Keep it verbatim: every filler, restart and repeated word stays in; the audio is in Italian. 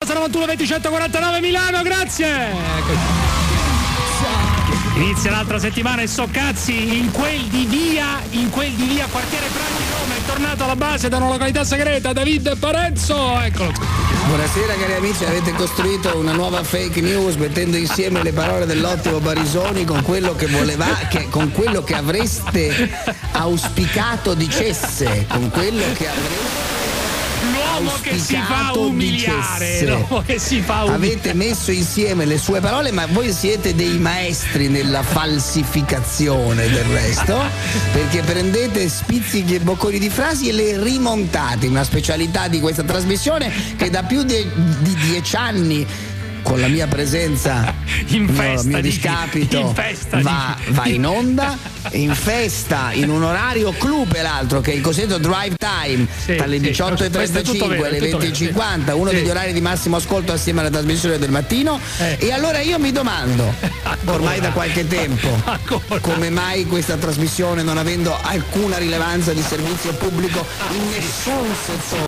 Piazza novantuno venti centoquarantanove Milano, grazie. Inizia l'altra settimana e so cazzi in quel di via, in quel di via quartiere Prati Roma, è tornato alla base da una località segreta, David Parenzo, eccolo. Buonasera cari amici, avete costruito una nuova fake news mettendo insieme le parole dell'ottimo Barisoni con quello che voleva, che, con quello che avreste auspicato dicesse, con quello che avreste L'uomo che si fa umiliare, l'uomo che si fa umiliare. Avete messo insieme le sue parole, ma voi siete dei maestri nella falsificazione del resto, perché prendete spizzichi e bocconi di frasi e le rimontate, una specialità di questa trasmissione che da più di, di dieci anni con la mia presenza in festa, mio, mio dici, discapito in festa, va, va in onda in festa in un orario clou peraltro che è il cosiddetto drive time, sì, tra le sì, diciotto e trentacinque e le venti e cinquanta, uno sì. degli orari di massimo ascolto assieme alla trasmissione del mattino, eh. e allora io mi domando ancora, ormai da qualche tempo ancora. come mai questa trasmissione, non avendo alcuna rilevanza di servizio pubblico in nessun settore,